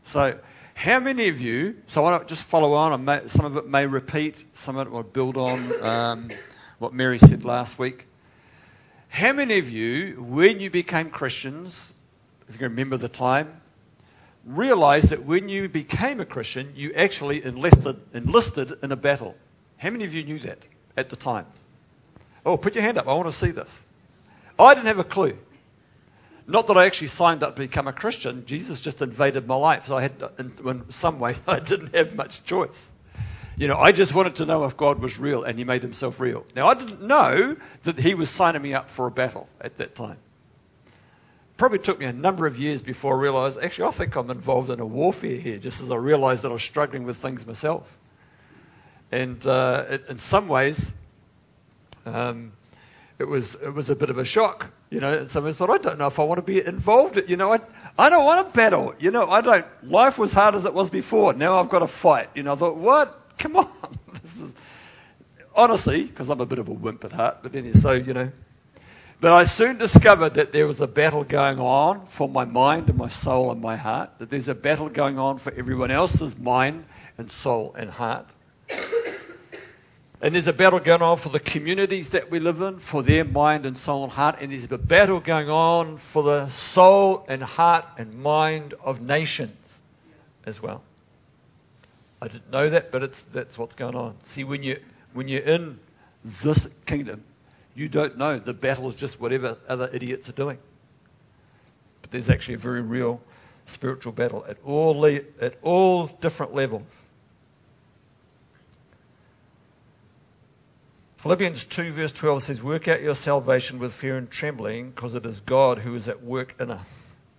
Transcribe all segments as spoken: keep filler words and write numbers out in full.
So how many of you, so I want to just follow on, and may, some of it may repeat, some of it will build on um, what Mary said last week. How many of you, when you became Christians, if you can remember the time, realized that when you became a Christian, you actually enlisted, enlisted in a battle? How many of you knew that at the time? Oh, put your hand up. I want to see this. I didn't have a clue. Not that I actually signed up to become a Christian. Jesus just invaded my life. So I had, to, in, in some way, I didn't have much choice. You know, I just wanted to know if God was real, and he made himself real. Now, I didn't know that he was signing me up for a battle at that time. Probably took me a number of years before I realized, actually, I think I'm involved in a warfare here, just as I realized that I was struggling with things myself. And uh, it, in some ways, um, it was it was a bit of a shock. You know, and some of us thought, I don't know if I want to be involved. You know, I I don't want to battle. You know, I don't. Life was hard as it was before. Now I've got to fight. You know, I thought, what? Come on. This is honestly, because I'm a bit of a wimp at heart. But anyway, so you know. But I soon discovered that there was a battle going on for my mind and my soul and my heart. That there's a battle going on for everyone else's mind and soul and heart. And there's a battle going on for the communities that we live in, for their mind and soul and heart. And there's a battle going on for the soul and heart and mind of nations as well. I didn't know that, but it's that's what's going on. See, when you when you're in this kingdom, you don't know. The battle is just whatever other idiots are doing. But there's actually a very real spiritual battle at all le- at all different levels. Philippians two verse twelve says, work out your salvation with fear and trembling, because it is God who is at work in us.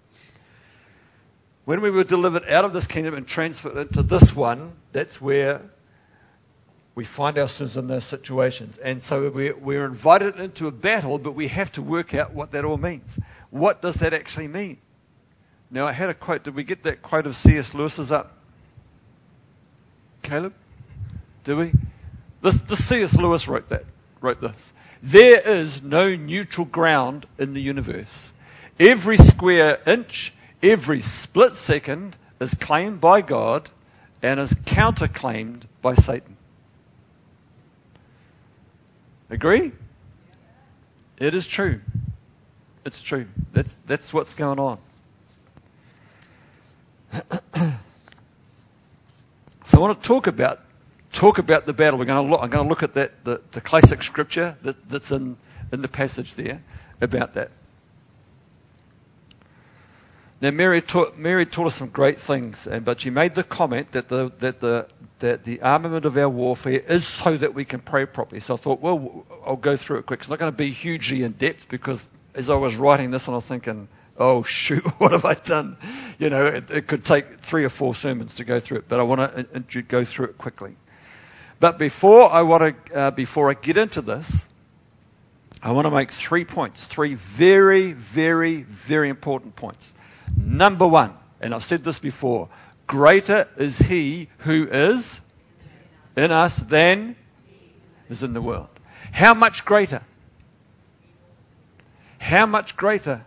When we were delivered out of this kingdom and transferred into this one, that's where we find ourselves in those situations. And so we're, we're invited into a battle, but we have to work out what that all means. What does that actually mean? Now, I had a quote. Did we get that quote of C S Lewis's up? Caleb? Did we? This, this C S Lewis wrote that. Wrote this. There is no neutral ground in the universe. Every square inch, every split second is claimed by God and is counterclaimed by Satan. Agree? It is true. It's true. That's that's what's going on. So I want to talk about talk about the battle. We're going to look, I'm going to look at that the, the classic scripture that, that's in, in the passage there about that. Now Mary taught Mary taught us some great things, and but she made the comment that the that the that the armament of our warfare is so that we can pray properly. So I thought, well, I'll go through it quick. It's not going to be hugely in depth, because as I was writing this, and I was thinking, oh shoot, what have I done? You know, it, it could take three or four sermons to go through it, but I want to uh, go through it quickly. But before I want to, uh, before I get into this, I want to make three points, three very, very, very important points. Number one, and I've said this before, greater is he who is in us than is in the world. How much greater? How much greater?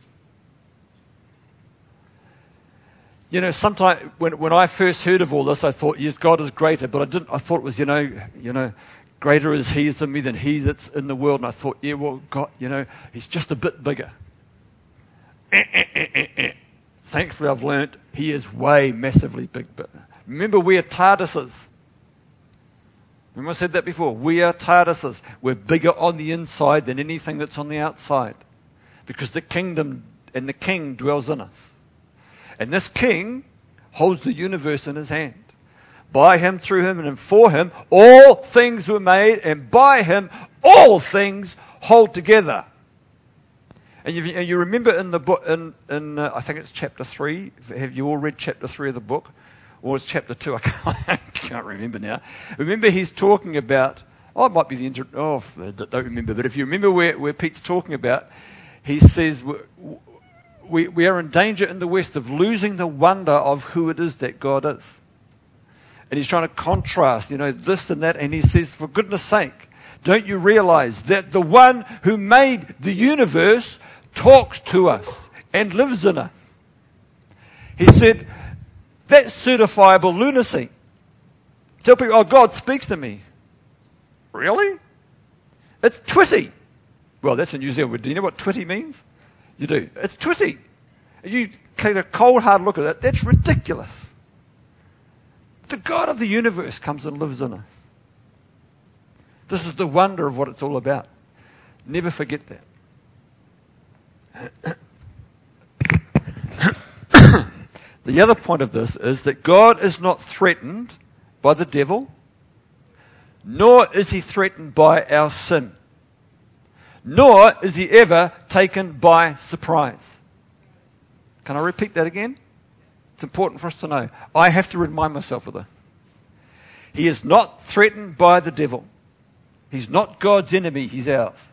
You know, sometimes when when I first heard of all this, I thought, yes, God is greater, but I didn't. I thought it was, you know, you know, greater is he that's in me than he that's in the world. And I thought, yeah, well, God, you know, he's just a bit bigger. Eh, eh, eh, eh, eh. Thankfully, I've learnt he is way massively big. But remember, we are TARDISes. Remember I said that before? We are TARDISes. We're bigger on the inside than anything that's on the outside, because the kingdom and the king dwells in us. And this king holds the universe in his hand. By him, through him, and for him, all things were made, and by him, all things hold together. And you, and you remember in the book, in, in uh, I think it's chapter three. Have you all read chapter three of the book? Or it's chapter two? I can't, I can't remember now. Remember, he's talking about, oh, it might be the intro, oh, I don't remember. But if you remember where, where Pete's talking about, he says, we, we are in danger in the West of losing the wonder of who it is that God is. And he's trying to contrast, you know, this and that. And he says, for goodness sake, don't you realize that the one who made the universe talks to us and lives in us? He said, That's certifiable lunacy. Tell people, oh, God speaks to me. Really? It's twitty. Well, that's in New Zealand. Do you know what twitty means? You do. It's twitty. You take a cold, hard look at it. That's ridiculous. The God of the universe comes and lives in us. This is the wonder of what it's all about. Never forget that. The other point of this is that God is not threatened by the devil, nor is he threatened by our sin, nor is he ever taken by surprise. Can I repeat that again? It's important for us to know. I have to remind myself of this. He is not threatened by the devil. He's not God's enemy, he's ours.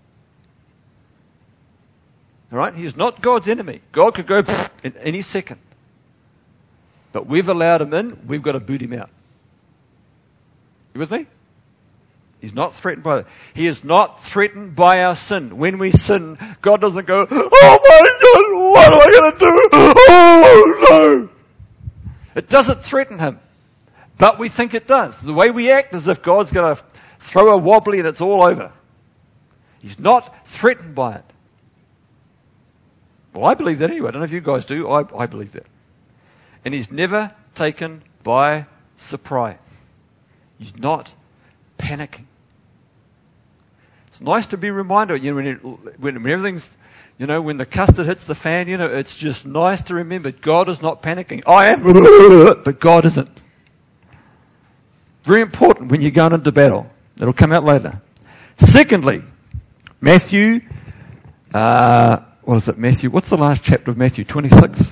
All right? He is not God's enemy. God could go in any second. But we've allowed him in, we've got to boot him out. You with me? He's not threatened by it. He is not threatened by our sin. When we sin, God doesn't go, oh my God, what am I going to do? Oh no. It doesn't threaten him. But we think it does. The way we act is as if God's going to throw a wobbly and it's all over. He's not threatened by it. Well, I believe that anyway. I don't know if you guys do. I, I believe that. And he's never taken by surprise. He's not panicking. It's nice to be reminded, you know, when, it, when, when everything's, you know, when the custard hits the fan, you know, it's just nice to remember God is not panicking. I am, but God isn't. Very important when you're going into battle. It'll come out later. Secondly, Matthew, uh, what is it, Matthew? What's the last chapter of Matthew? twenty-six?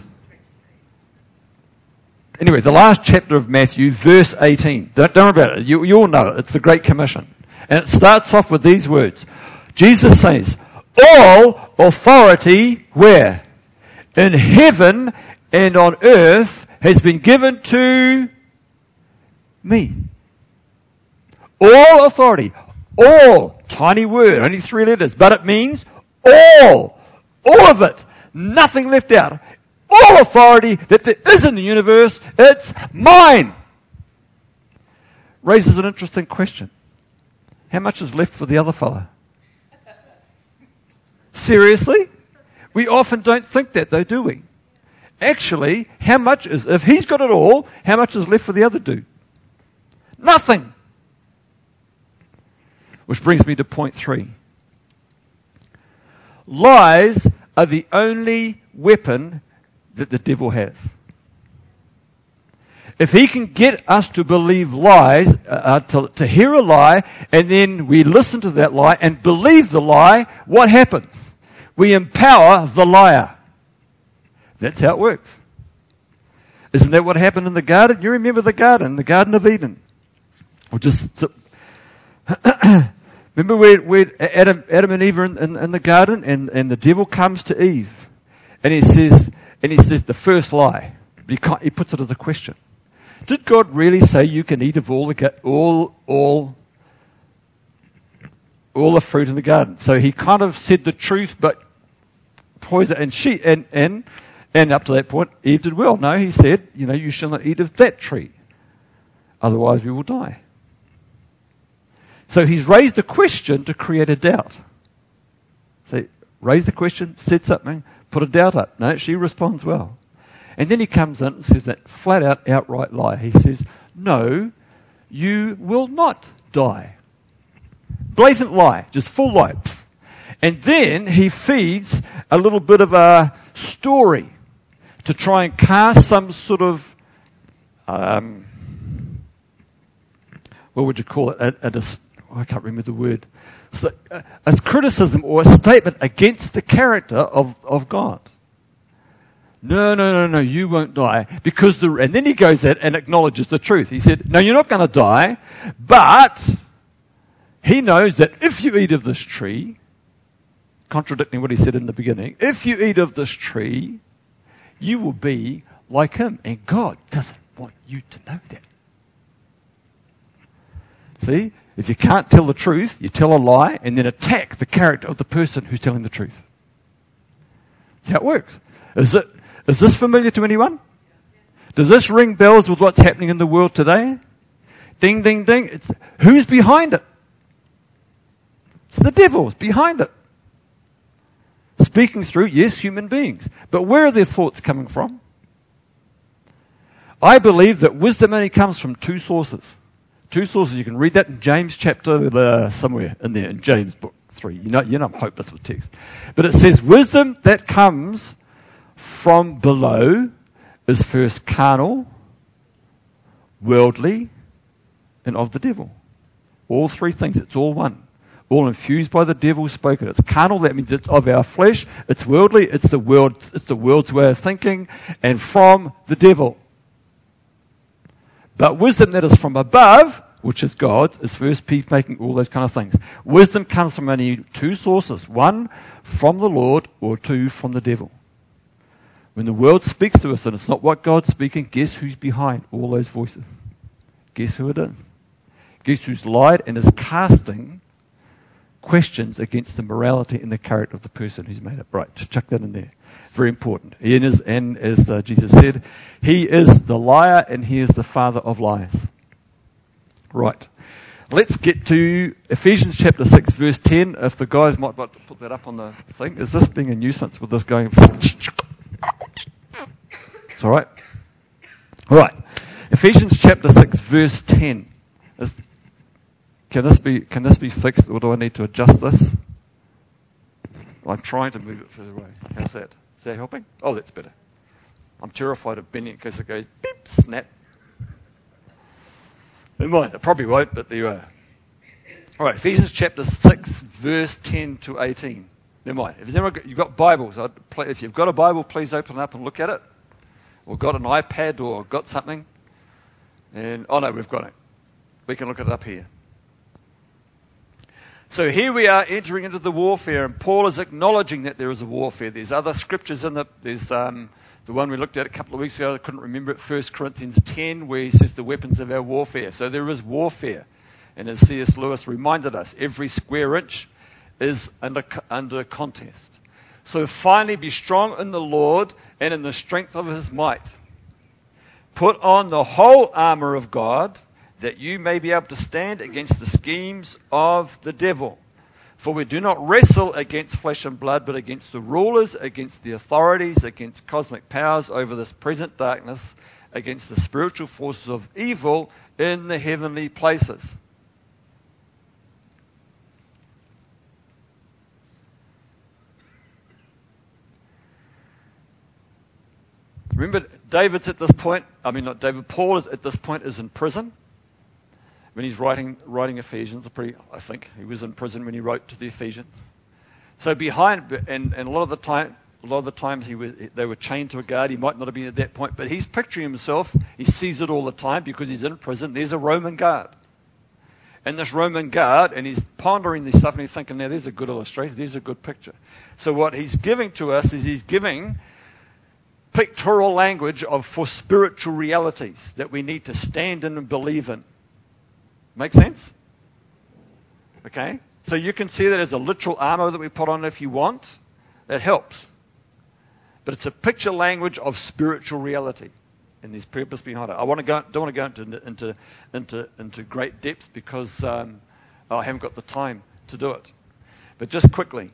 Anyway, the last chapter of Matthew, verse eighteen. Don't, don't worry about it. You, you all know it. It's the Great Commission. And it starts off with these words. Jesus says, all authority, where? In heaven and on earth has been given to me. All authority. All. Tiny word. Only three letters. But it means all. All of it. Nothing left out. All authority that there is in the universe, it's mine. Raises an interesting question. How much is left for the other fella? Seriously? We often don't think that though, do we? Actually, how much is, if he's got it all, how much is left for the other dude? Nothing. Which brings me to point three. Lies are the only weapon that the devil has. If he can get us to believe lies, uh, to, to hear a lie, and then we listen to that lie and believe the lie, what happens? We empower the liar. That's how it works. Isn't that what happened in the garden? You remember the garden, the Garden of Eden. Or just remember where, where Adam, Adam and Eve are in, in, in the garden, and, and the devil comes to Eve, and he says, and he says the first lie. He, he puts it as a question. Did God really say you can eat of all the all all all the fruit in the garden? So he kind of said the truth, but poison. And she and and and up to that point, Eve did well. No, he said, you know, you shall not eat of that tree, otherwise we will die. So he's raised a question to create a doubt. So raise the question, said something, put a doubt up. No, she responds well. And then he comes in and says that flat out, outright lie. He says, no, you will not die. Blatant lie, just full lie. And then he feeds a little bit of a story to try and cast some sort of, um, what would you call it? A, a, a, I can't remember the word. So, a, a criticism or a statement against the character of, of God. No, no, no, no, you won't die. Because the, and then he goes in and acknowledges the truth. He said, no, you're not going to die, but he knows that if you eat of this tree, contradicting what he said in the beginning, if you eat of this tree, you will be like him. And God doesn't want you to know that. See, if you can't tell the truth, you tell a lie and then attack the character of the person who's telling the truth. That's how it works. Is it? Is this familiar to anyone? Does this ring bells with what's happening in the world today? Ding, ding, ding. It's, who's behind it? It's the devil's behind it. Speaking through, yes, human beings. But where are their thoughts coming from? I believe that wisdom only comes from two sources. Two sources. You can read that in James chapter, uh, somewhere in there, in James book three. You know, you know I'm hopeless with text. But it says wisdom that comes from below is first carnal, worldly, and of the devil. All three things. It's all one. All infused by the devil spoken. It's carnal, that means it's of our flesh. It's worldly, it's the world, it's the world's way of thinking, and from the devil. But wisdom that is from above, which is God, is first peacemaking, all those kind of things. Wisdom comes from only two sources. One, from the Lord, or two, from the devil. When the world speaks to us and it's not what God's speaking, guess who's behind all those voices? Guess who it is? Guess who's lied and is casting questions against the morality and the character of the person who's made it. Right, just chuck that in there. Very important. And as, and as uh, Jesus said, he is the liar and he is the father of lies. Right. Let's get to Ephesians chapter six, verse ten. If the guys might like to put that up on the thing. Is this being a nuisance with this going? It's all right. All right. Ephesians chapter six, verse ten. Is, Can this be can this be fixed, or do I need to adjust this? I'm trying to move it further away. How's that? Is that helping? Oh, that's better. I'm terrified of bending it in case it goes beep, snap. It might. It probably won't, but there you are. All right, Ephesians chapter six, verse ten to eighteen. Never mind. If got, you've got Bibles, I'd play, if you've got a Bible, please open it up and look at it. Or got an iPad or got something. And oh no, we've got it. We can look it up here. So here we are entering into the warfare, and Paul is acknowledging that there is a warfare. There's other scriptures in the, there's um, the one we looked at a couple of weeks ago, I couldn't remember it, First Corinthians ten, where he says the weapons of our warfare. So there is warfare. And as C S Lewis reminded us, every square inch is under, under contest. So finally be strong in the Lord and in the strength of his might. Put on the whole armor of God, that you may be able to stand against the schemes of the devil. For we do not wrestle against flesh and blood, but against the rulers, against the authorities, against cosmic powers over this present darkness, against the spiritual forces of evil in the heavenly places. Remember, David's at this point, I mean not David, Paul is at this point is in prison. When he's writing writing Ephesians, pretty, I think he was in prison when he wrote to the Ephesians. So behind, and, and a lot of the time, a lot of the times he was, they were chained to a guard. He might not have been at that point, but he's picturing himself. He sees it all the time because he's in prison. There's a Roman guard, and this Roman guard, and he's pondering this stuff, and he's thinking, now there's a good illustration, there's a good picture. So what he's giving to us is he's giving pictorial language of for spiritual realities that we need to stand in and believe in. Make sense? Okay? So you can see that as a literal armor that we put on if you want. That helps. But it's a picture language of spiritual reality. And there's purpose behind it. I want to go, don't want to go into into into, into great depth because um, I haven't got the time to do it. But just quickly.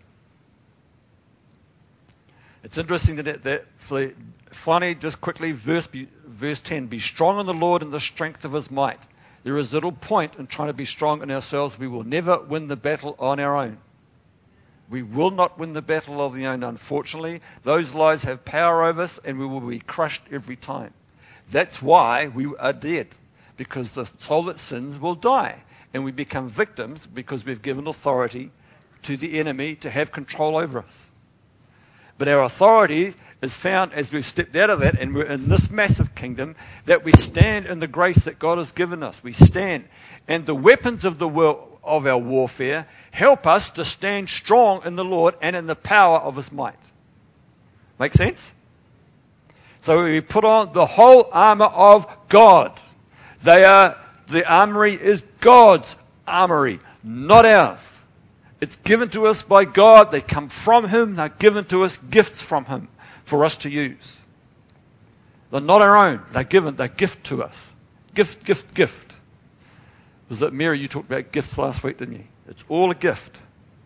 It's interesting that, that finally, just quickly, verse, verse ten, be strong in the Lord and the strength of his might. There is little point in trying to be strong in ourselves. We will never win the battle on our own. We will not win the battle of the own, unfortunately. Those lies have power over us and we will be crushed every time. That's why we are dead, because the soul that sins will die. And we become victims because we've given authority to the enemy to have control over us. But our authority is found as we've stepped out of that and we're in this massive kingdom, that we stand in the grace that God has given us. We stand. And the weapons of the world, of our warfare help us to stand strong in the Lord and in the power of his might. Make sense? So we put on the whole armor of God. They are, the armory is God's armory, not ours. It's given to us by God. They come from him. They're given to us, gifts from him for us to use. They're not our own. They're given. They're gift to us. Gift, gift, gift. Was it Mary, you talked about gifts last week, didn't you? It's all a gift.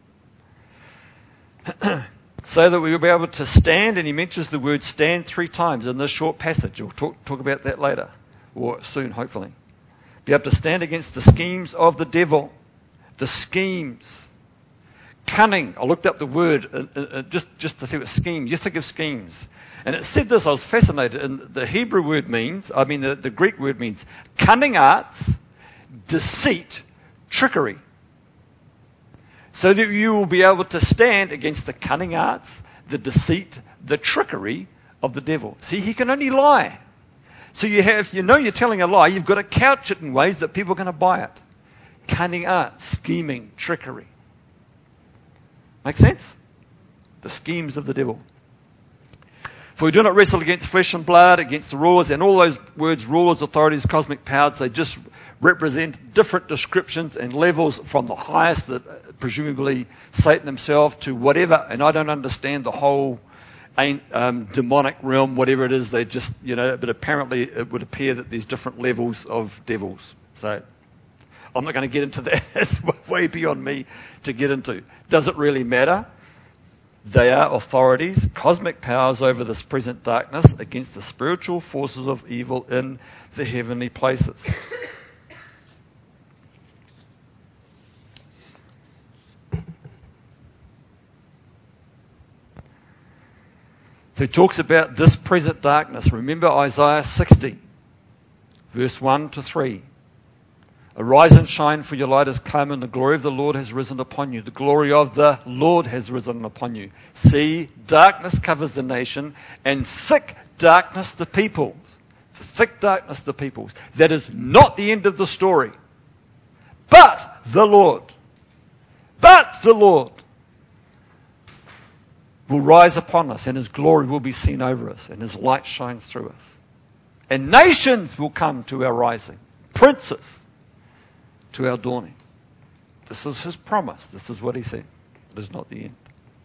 So that we will be able to stand, and he mentions the word stand three times in this short passage. We'll talk, talk about that later, or soon, hopefully. Be able to stand against the schemes of the devil. The schemes. Cunning. I looked up the word uh, uh, just, just to see what scheme. You think of schemes. And it said this, I was fascinated. And the Hebrew word means, I mean the, the Greek word means cunning arts, deceit, trickery. So that you will be able to stand against the cunning arts, the deceit, the trickery of the devil. See, he can only lie. So you have, if you know you're telling a lie, you've got to couch it in ways that people are going to buy it. Cunning arts, scheming, trickery. Make sense? The schemes of the devil. For we do not wrestle against flesh and blood, against the rulers, and all those words, rulers, authorities, cosmic powers, they just represent different descriptions and levels from the highest, that uh, presumably Satan himself, to whatever, and I don't understand the whole um, demonic realm, whatever it is, they just, you know, but apparently it would appear that there's different levels of devils. So I'm not going to get into that. It's way beyond me to get into. Does it really matter? They are authorities, cosmic powers over this present darkness against the spiritual forces of evil in the heavenly places. So he talks about this present darkness. Remember Isaiah sixty, verse one to three. Arise and shine, for your light has come, and the glory of the Lord has risen upon you. The glory of the Lord has risen upon you. See, darkness covers the nation, and thick darkness the peoples. Thick darkness the peoples. That is not the end of the story. But the Lord, but the Lord will rise upon us, and his glory will be seen over us, and his light shines through us. And nations will come to our rising. Princes to our dawning. This is his promise. This is what he said. It is not the end.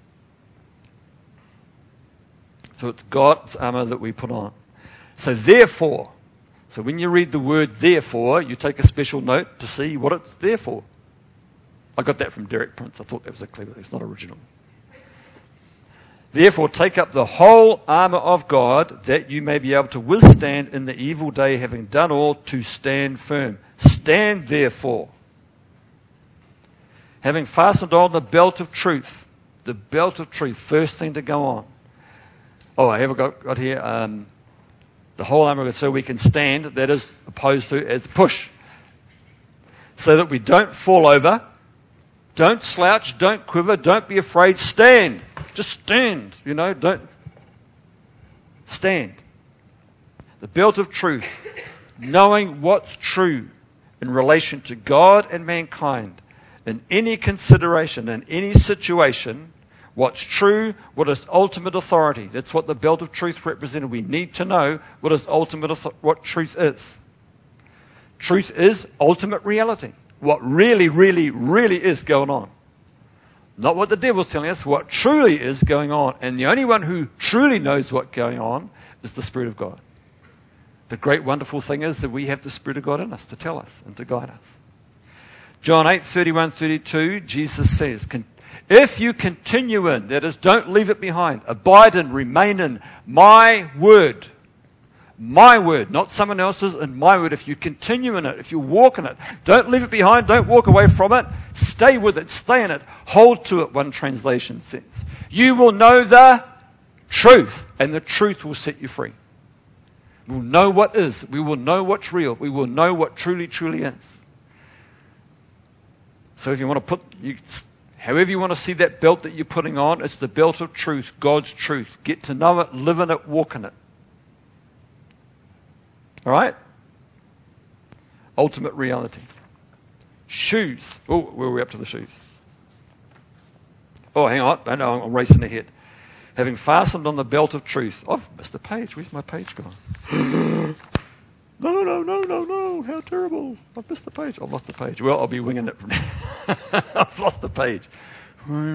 So it's God's armor that we put on. So therefore, so when you read the word therefore, you take a special note to see what it's there for. I got that from Derek Prince. I thought that was a clever thing. It's not original. Therefore, take up the whole armor of God, that you may be able to withstand in the evil day, having done all, to stand firm. Stand therefore, having fastened on the belt of truth. The belt of truth, first thing to go on. Oh, I have got, got here um, the whole armor, so we can stand. That is opposed to as push, so that we don't fall over, don't slouch, don't quiver, don't be afraid. Stand. Just stand, you know, don't stand. The belt of truth, knowing what's true in relation to God and mankind, in any consideration, in any situation, what's true, what is ultimate authority. That's what the belt of truth represented. We need to know what is ultimate, what truth is. Truth is ultimate reality. What really, really, really is going on. Not what the devil's telling us, what truly is going on. And the only one who truly knows what's going on is the Spirit of God. The great wonderful thing is that we have the Spirit of God in us to tell us and to guide us. John eight, thirty-one, thirty-two, Jesus says, if you continue in, that is, don't leave it behind, abide in, remain in my word. My word, not someone else's, and my word. If you continue in it, if you walk in it, don't leave it behind, don't walk away from it, stay with it, stay in it, hold to it, one translation says. You will know the truth, and the truth will set you free. We will know what is, we will know what's real, we will know what truly, truly is. So if you want to put, you, however you want to see that belt that you're putting on, it's the belt of truth, God's truth. Get to know it, live in it, walk in it. All right? Ultimate reality. Shoes. Oh, where are we up to the shoes? Oh, hang on. I know, I'm racing ahead. Having fastened on the belt of truth. I've missed a page. Where's my page gone? no, no, no, no, no. How terrible. I've missed the page. I've lost the page. Well, I'll be winging it from now. I've lost the page.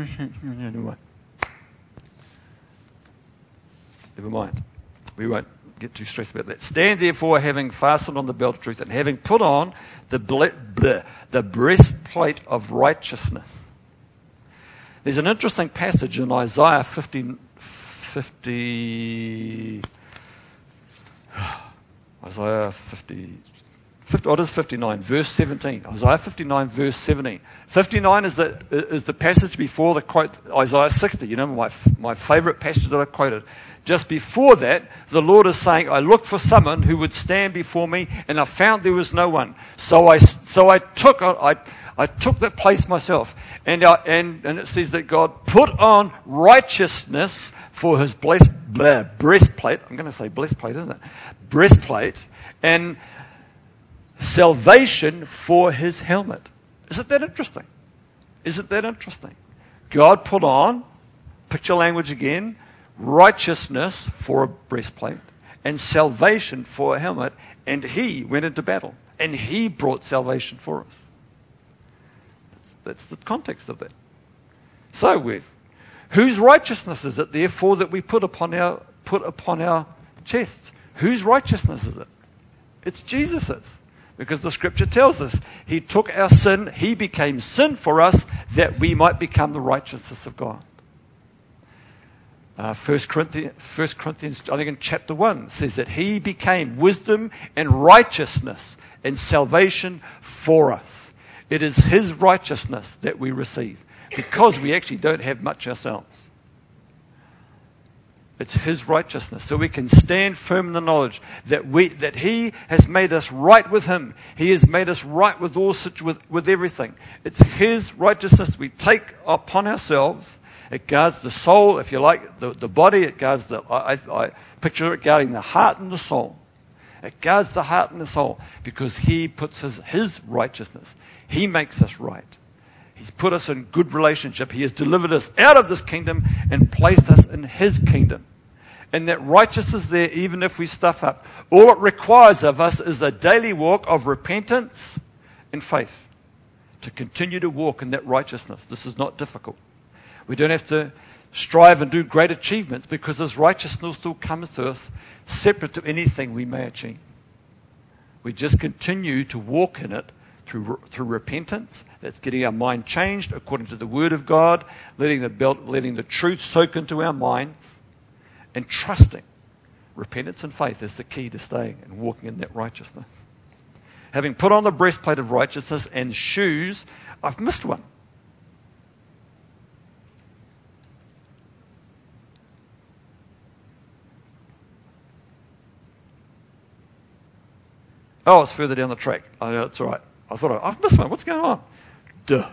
Never mind. Never mind. We won't. get too stressed about that. Stand therefore, having fastened on the belt of truth, and having put on the ble- ble- the breastplate of righteousness. There's an interesting passage in Isaiah fifty, fifty Isaiah fifty, fifty, what is fifty-nine? Verse seventeen. Isaiah fifty-nine, verse seventeen. fifty-nine is the is the passage before the quote Isaiah sixty. You know, my my favourite passage that I quoted. Just before that, the Lord is saying, I looked for someone who would stand before me, and I found there was no one. So I so I took I I took that place myself. And I, and and it says that God put on righteousness for his blessed, blah, breastplate. I'm going to say breastplate, isn't it? Breastplate. And salvation for his helmet. Isn't that interesting? Isn't that interesting? God put on, picture language again, righteousness for a breastplate and salvation for a helmet, and he went into battle and he brought salvation for us. That's, that's the context of that. So we've, whose righteousness is it therefore that we put upon our put upon our chests? Whose righteousness is it? It's Jesus's. Because the scripture tells us he took our sin, he became sin for us that we might become the righteousness of God. Uh, First Corinthians, First Corinthians, I think in chapter one, says that he became wisdom and righteousness and salvation for us. It is his righteousness that we receive because we actually don't have much ourselves. It's his righteousness. So we can stand firm in the knowledge that we that he has made us right with him. He has made us right with all with, with everything. It's his righteousness we take upon ourselves. It guards the soul, if you like, the, the body. It guards the, I, I, I picture it guarding the heart and the soul. It guards the heart and the soul because he puts his, his righteousness. He makes us right. He's put us in good relationship. He has delivered us out of this kingdom and placed us in his kingdom. And that righteousness is there even if we stuff up. All it requires of us is a daily walk of repentance and faith to continue to walk in that righteousness. This is not difficult. We don't have to strive and do great achievements because his righteousness still comes to us separate to anything we may achieve. We just continue to walk in it through through repentance. That's getting our mind changed according to the Word of God, letting the belt, letting the truth soak into our minds, and trusting. Repentance and faith is the key to staying and walking in that righteousness. Having put on the breastplate of righteousness and shoes, I've missed one. Oh, it's further down the track. Oh, no, it's all right. I thought, I, I've missed one. What's going on? Duh.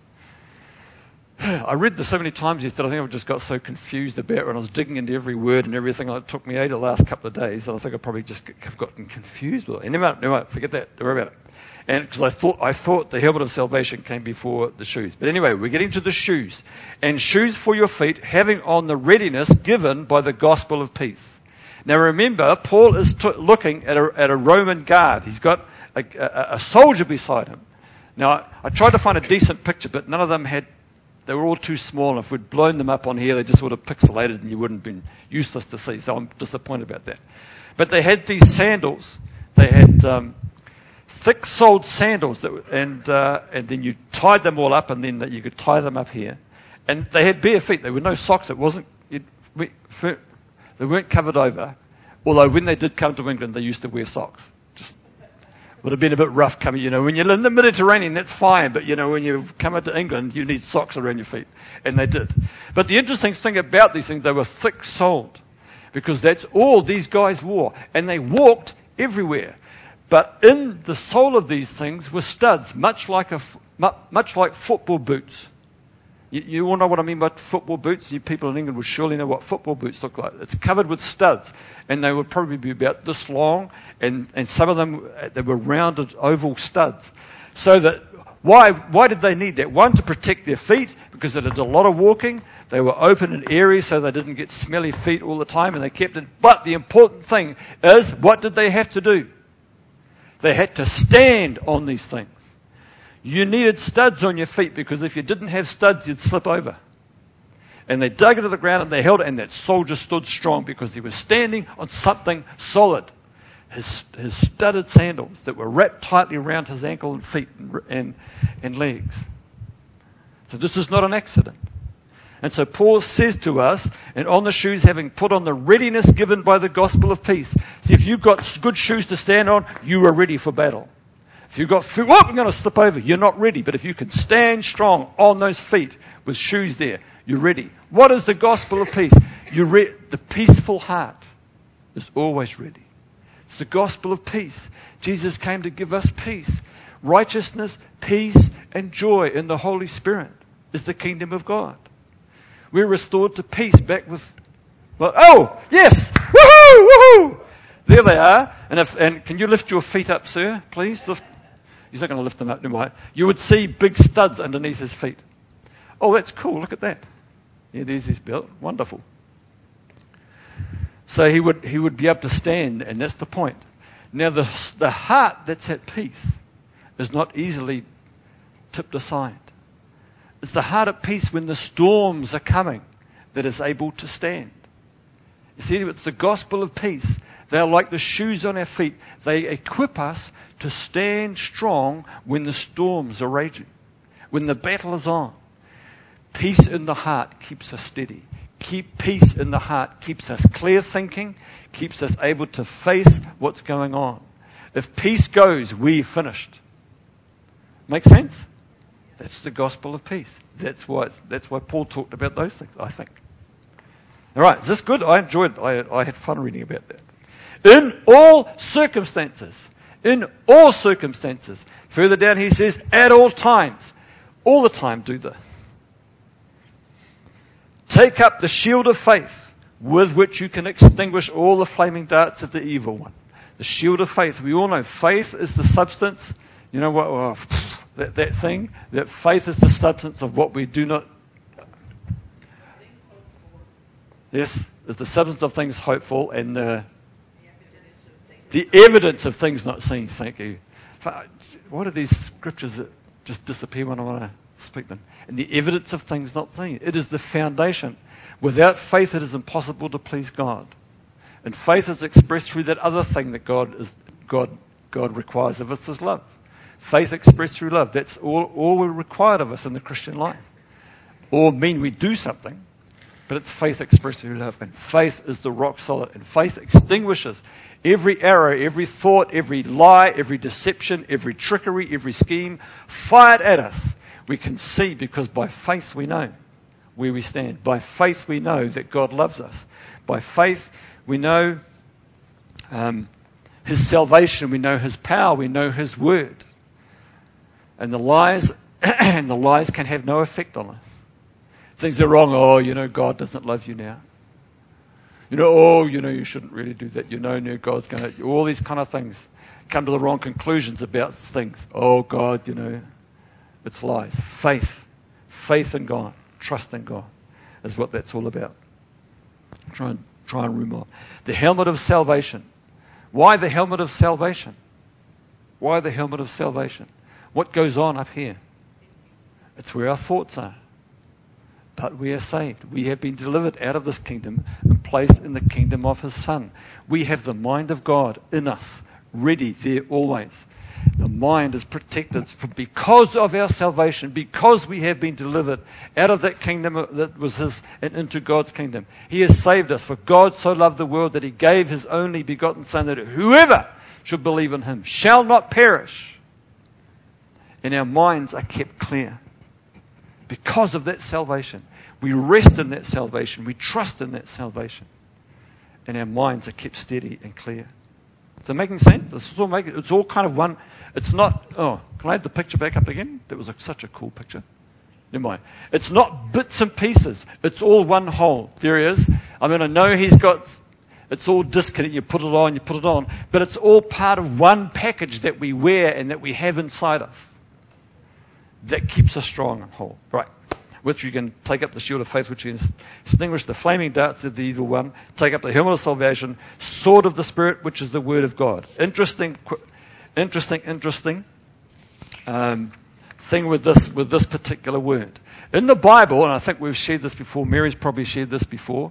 I read this so many times yesterday, I think I just got so confused about it when I was digging into every word and everything. It took me eight the last couple of days, and I think I probably just have gotten confused with it. And never, never, forget that. Don't worry about it. And because I thought, I thought the helmet of salvation came before the shoes. But anyway, we're getting to the shoes. And shoes for your feet, having on the readiness given by the gospel of peace. Now remember, Paul is t- looking at a, at a Roman guard. He's got a, a, a soldier beside him. Now, I, I tried to find a decent picture, but none of them had, they were all too small. And if we'd blown them up on here, they just would have pixelated and you wouldn't have been useless to see. So I'm disappointed about that. But they had these sandals. They had um, thick-soled sandals, that, and uh, and then you tied them all up, and then that you could tie them up here. And they had bare feet. There were no socks. It wasn't... It, for, They weren't covered over, although when they did come to England, they used to wear socks. Just would have been a bit rough coming, you know. When you're in the Mediterranean, that's fine, but, you know, when you come into England, you need socks around your feet, and they did. But the interesting thing about these things, they were thick-soled, because that's all these guys wore, and they walked everywhere. But in the sole of these things were studs, much like a much like football boots. You, you all know what I mean by football boots? You people in England would surely know what football boots look like. It's covered with studs, and they would probably be about this long, and, and some of them, they were rounded oval studs. So that, why why did they need that? One, to protect their feet, because they did a lot of walking. They were open and airy, so they didn't get smelly feet all the time, and they kept it. But the important thing is, what did they have to do? They had to stand on these things. You needed studs on your feet because if you didn't have studs, you'd slip over. And they dug into the ground and they held it, and that soldier stood strong because he was standing on something solid. His, his studded sandals that were wrapped tightly around his ankle and feet and, and, and legs. So this is not an accident. And so Paul says to us, and on the shoes, having put on the readiness given by the gospel of peace. See, if you've got good shoes to stand on, you are ready for battle. If you've got feet, oh, I'm going to slip over, you're not ready. But if you can stand strong on those feet with shoes there, you're ready. What is the gospel of peace? You're re- the peaceful heart is always ready. It's the gospel of peace. Jesus came to give us peace. Righteousness, peace, and joy in the Holy Spirit is the kingdom of God. We're restored to peace back with, well, oh, yes, woohoo, woohoo. There they are. And if, and can you lift your feet up, sir, please? Lift. He's not going to lift them up, never mind. You would see big studs underneath his feet. Oh, that's cool. Look at that. Yeah, there's his belt. Wonderful. So he would he would be able to stand, and that's the point. Now, the the heart that's at peace is not easily tipped aside. It's the heart at peace when the storms are coming that is able to stand. You see, it's the gospel of peace. They are like the shoes on our feet. They equip us to stand strong when the storms are raging, when the battle is on. Peace in the heart keeps us steady. Keep peace in the heart keeps us clear thinking, keeps us able to face what's going on. If peace goes, we're finished. Make sense? That's the gospel of peace. That's why it's, that's why Paul talked about those things, I think. All right, is this good? I enjoyed it. I, I had fun reading about that. In all circumstances, in all circumstances. Further down he says, at all times. All the time do this. Take up the shield of faith with which you can extinguish all the flaming darts of the evil one. The shield of faith. We all know faith is the substance. You know what? Oh, that, that thing. That faith is the substance of what we do not. Yes, it's the substance of things hoped for and the, the evidence of things not seen. Thank you. What are these scriptures that just disappear when I want to speak them? And the evidence of things not seen. It is the foundation. Without faith, it is impossible to please God. And faith is expressed through that other thing that God is God God requires of us is love. Faith expressed through love. That's all, all we're required of us in the Christian life. Or mean we do something, but it's faith expressed through love. And faith is the rock solid. And faith extinguishes every arrow, every thought, every lie, every deception, every trickery, every scheme fired at us. We can see because by faith we know where we stand. By faith we know that God loves us. By faith we know um, His salvation. We know His power. We know His word. And the lies and the lies can have no effect on us. Things are wrong. Oh, you know, God doesn't love you now. You know, oh, you know, you shouldn't really do that. You know, no, God's going to... All these kind of things. Come to the wrong conclusions about things. Oh, God, you know, it's lies. Faith. Faith in God. Trust in God is what that's all about. Try and, try and remove. The helmet of salvation. Why the helmet of salvation? Why the helmet of salvation? What goes on up here? It's where our thoughts are. But we are saved. We have been delivered out of this kingdom and placed in the kingdom of His Son. We have the mind of God in us, ready there always. The mind is protected for, because of our salvation, because we have been delivered out of that kingdom that was His and into God's kingdom. He has saved us. For God so loved the world that He gave His only begotten Son, that whoever should believe in Him shall not perish. And our minds are kept clear. Because of that salvation. We rest in that salvation. We trust in that salvation. And our minds are kept steady and clear. Is that making sense? It's all, making, it's all kind of one. It's not... Oh, can I have the picture back up again? That was a, such a cool picture. Never mind. It's not bits and pieces. It's all one whole. There he is. I mean, I know he's got... It's all disconnected. You put it on, you put it on. But it's all part of one package that we wear and that we have inside us. That keeps us strong and whole. Right. Which you can take up the shield of faith, which you can extinguish the flaming darts of the evil one. Take up the helmet of salvation, sword of the Spirit, which is the word of God. Interesting, interesting, interesting um, thing with this with this particular word. In the Bible, and I think we've shared this before, Mary's probably shared this before.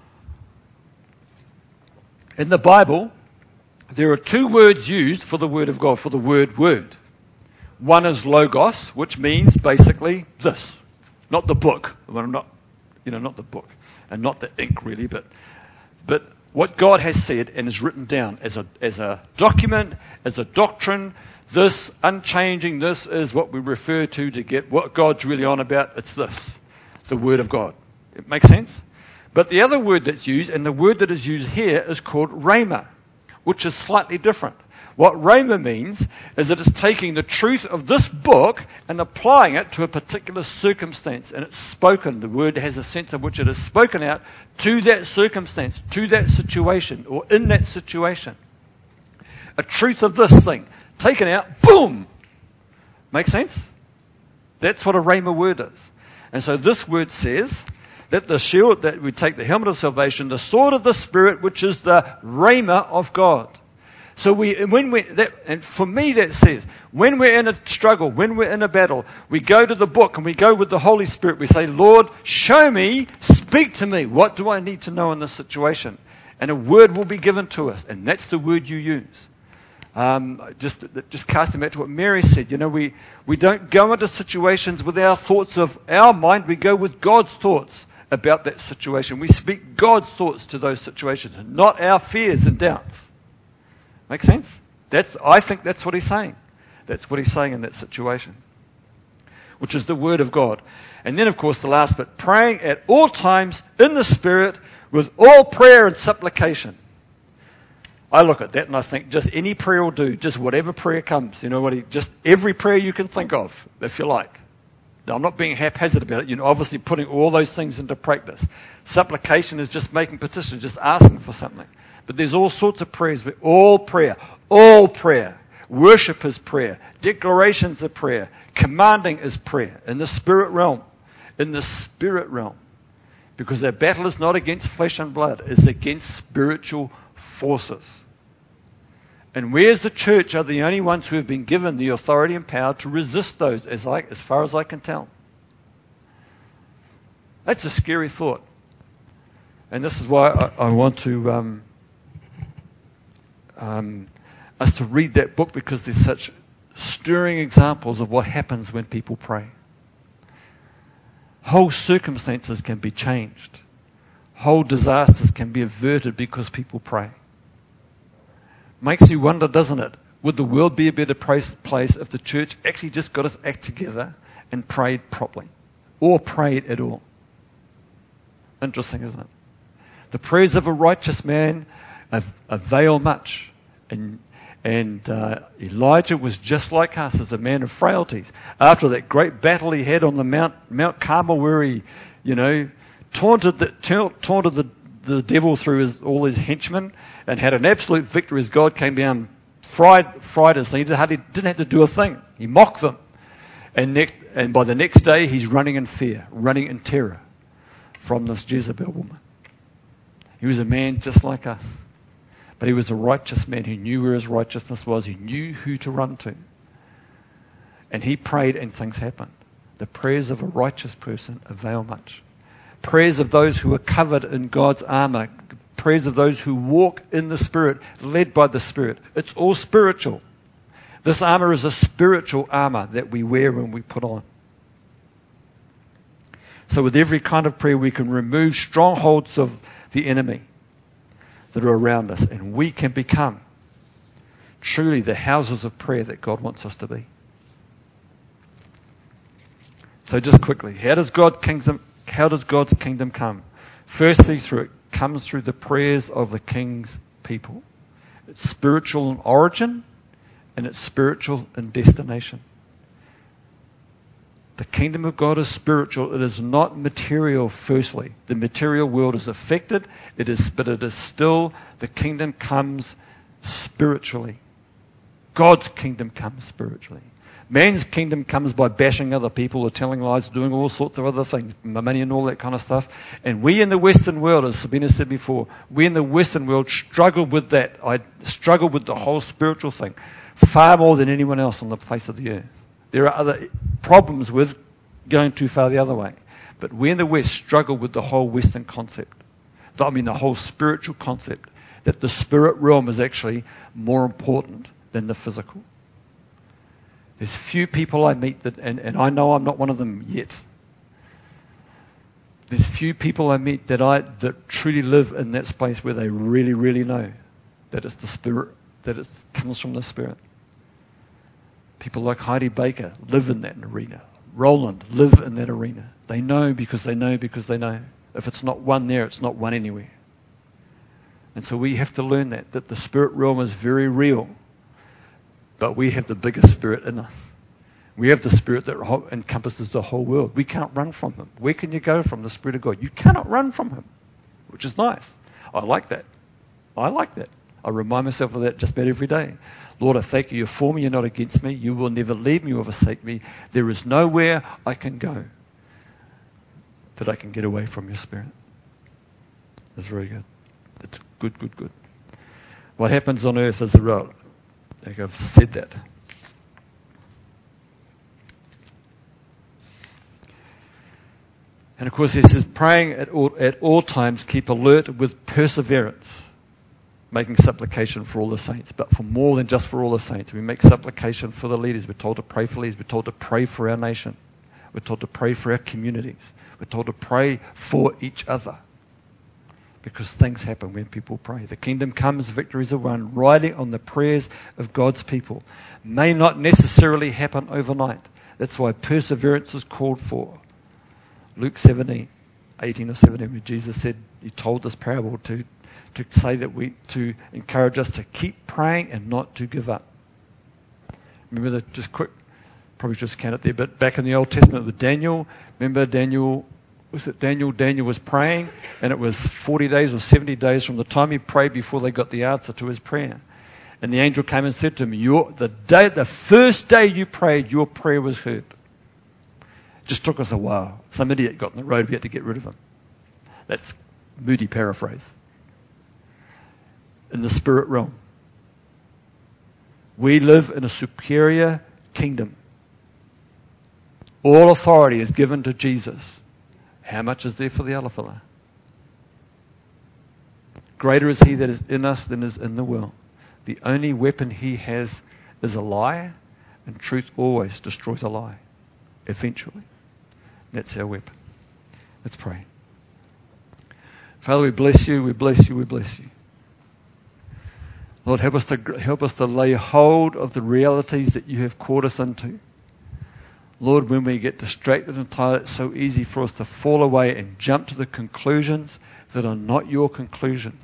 In the Bible, there are two words used for the Word of God, for the word word. One is logos, which means basically this. Not the book. Well, not, you know, not the book. And not the ink, really, but but what God has said and is written down as a as a document, as a doctrine. This unchanging, this is what we refer to to get what God's really on about. It's this, the Word of God. It makes sense? But the other word that's used, and the word that is used here, is called rhema, which is slightly different. What rhema means is that it's taking the truth of this book and applying it to a particular circumstance. And it's spoken. The word has a sense of which it is spoken out to that circumstance, to that situation, or in that situation. A truth of this thing. Taken out, boom! Make sense? That's what a rhema word is. And so this word says that the shield, that we take the helmet of salvation, the sword of the Spirit, which is the rhema of God. So we, when we, that, and for me that says, when we're in a struggle, when we're in a battle, we go to the book and we go with the Holy Spirit. We say, Lord, show me, speak to me. What do I need to know in this situation? And a word will be given to us, and that's the word you use. Um, just, just casting back to what Mary said, you know, we, we don't go into situations with our thoughts of our mind. We go with God's thoughts about that situation. We speak God's thoughts to those situations, not our fears and doubts. Make sense? That's, I think that's what he's saying. That's what he's saying in that situation, which is the Word of God. And then, of course, the last bit, praying at all times in the Spirit with all prayer and supplication. I look at that and I think just any prayer will do, just whatever prayer comes, you know what, he, just every prayer you can think of, if you like. Now, I'm not being haphazard about it, you know, obviously putting all those things into practice. Supplication is just making petition, just asking for something. But there's all sorts of prayers, but all prayer, all prayer. Worship is prayer. Declarations are prayer. Commanding is prayer in the spirit realm. In the spirit realm. Because our battle is not against flesh and blood, it's against spiritual forces. And we as the church are the only ones who have been given the authority and power to resist those, as, I, as far as I can tell. That's a scary thought. And this is why I, I want to um, um, us to read that book, because there's such stirring examples of what happens when people pray. Whole circumstances can be changed. Whole disasters can be averted because people pray. Makes you wonder, doesn't it? Would the world be a better place if the church actually just got its act together and prayed properly? Or prayed at all? Interesting, isn't it? The prayers of a righteous man avail much. And, and uh, Elijah was just like us, as a man of frailties. After that great battle he had on the Mount, Mount Carmel, where he, you know, taunted the, taunted the, the devil through his, all his henchmen, and had an absolute victory as God came down, fried, fried us. He hardly didn't have to do a thing. He mocked them. And, next, and by the next day, he's running in fear, running in terror from this Jezebel woman. He was a man just like us. But he was a righteous man. He knew where his righteousness was. He knew who to run to. And he prayed and things happened. The prayers of a righteous person avail much. Prayers of those who are covered in God's armor. Prayers of those who walk in the Spirit, led by the Spirit. It's all spiritual. This armor is a spiritual armor that we wear when we put on. So with every kind of prayer, we can remove strongholds of the enemy that are around us, and we can become truly the houses of prayer that God wants us to be. So just quickly, how does God kingdom, how does God's kingdom come? Firstly, through it comes through the prayers of the King's people. It's spiritual in origin, and it's spiritual in destination. The kingdom of God is spiritual. It is not material, firstly. The material world is affected, it is, but it is still, the kingdom comes spiritually. God's kingdom comes spiritually. Man's kingdom comes by bashing other people or telling lies, doing all sorts of other things, money and all that kind of stuff. And we in the Western world, as Sabina said before, we in the Western world struggle with that. I struggle with the whole spiritual thing far more than anyone else on the face of the earth. There are other problems with going too far the other way. But we in the West struggle with the whole Western concept. I mean, the whole spiritual concept, that the spirit realm is actually more important than the physical. There's few people I meet that, and, and I know I'm not one of them yet. There's few people I meet that I that truly live in that space where they really, really know that it's the spirit, that it comes from the spirit. People like Heidi Baker live in that arena. Roland live in that arena. They know because they know because they know. If it's not one there, it's not one anywhere. And so we have to learn that, that the spirit realm is very real, but we have the biggest spirit in us. We have the spirit that encompasses the whole world. We can't run from him. Where can you go from the Spirit of God? You cannot run from him, which is nice. I like that. I like that. I remind myself of that just about every day. Lord, I thank you. You're for me. You're not against me. You will never leave me or forsake me. There is nowhere I can go that I can get away from your spirit. That's very good. It's good, good, good. What happens on earth is the result. I think I've said that. And of course, he says, praying at all, at all times, keep alert with perseverance, making supplication for all the saints. But for more than just for all the saints, we make supplication for the leaders. We're told to pray for leaders. We're told to pray for our nation. We're told to pray for our communities. We're told to pray for each other. Because things happen when people pray. The kingdom comes, victories are won, riding on the prayers of God's people. May not necessarily happen overnight. That's why perseverance is called for. Luke seventeen, eighteen or seventeen, where Jesus said, he told this parable to, to say that we, to encourage us to keep praying and not to give up. Remember that, just quick, probably just count it there, but back in the Old Testament with Daniel, remember Daniel, was it Daniel? Daniel was praying, and it was forty days or seventy days from the time he prayed before they got the answer to his prayer. And the angel came and said to him, your, the day, the first day you prayed, your prayer was heard. Just took us a while. Some idiot got in the road. We had to get rid of him. That's moody paraphrase. In the spirit realm, we live in a superior kingdom. All authority is given to Jesus. How much is there for the other fella? Greater is he that is in us than is in the world. The only weapon he has is a lie, and truth always destroys a lie, eventually. That's our weapon. Let's pray. Father, we bless you, we bless you, we bless you. Lord, help us to help us to lay hold of the realities that you have called us into. Lord, when we get distracted and tired, it's so easy for us to fall away and jump to the conclusions that are not your conclusions.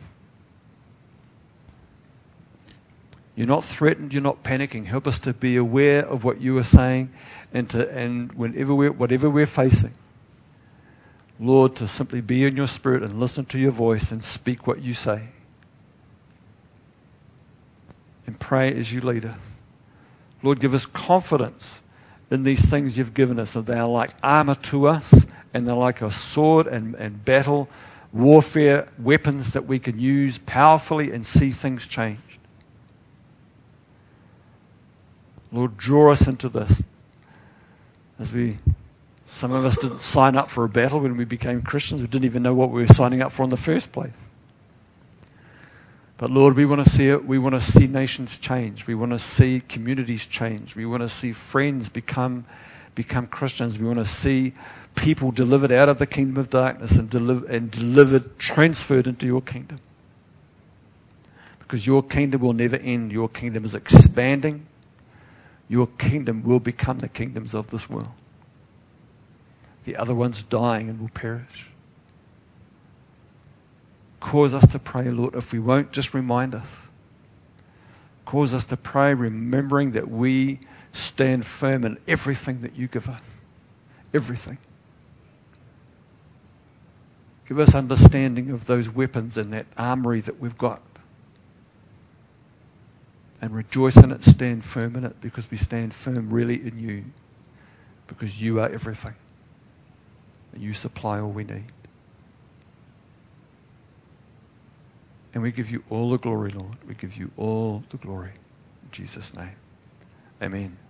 You're not threatened, you're not panicking. Help us to be aware of what you are saying, and to and whenever we're, whatever we're facing, Lord, to simply be in your spirit and listen to your voice and speak what you say. And pray as you lead us. Lord, give us confidence in these things you've given us, and they are like armor to us, and they're like a sword and, and battle, warfare, weapons that we can use powerfully and see things change. Lord, draw us into this. As we, some of us didn't sign up for a battle when we became Christians. We didn't even know what we were signing up for in the first place. But Lord, we want to see it. We want to see nations change. We want to see communities change. We want to see friends become become Christians. We want to see people delivered out of the kingdom of darkness and, deliver, and delivered, transferred into your kingdom. Because your kingdom will never end. Your kingdom is expanding. Your kingdom will become the kingdoms of this world. The other one's dying and will perish. Cause us to pray, Lord, if we won't, just remind us. Cause us to pray, remembering that we stand firm in everything that you give us. Everything. Give us understanding of those weapons and that armory that we've got. And rejoice in it, stand firm in it, because we stand firm really in you. Because you are everything. And you supply all we need. And we give you all the glory, Lord. We give you all the glory. In Jesus' name. Amen.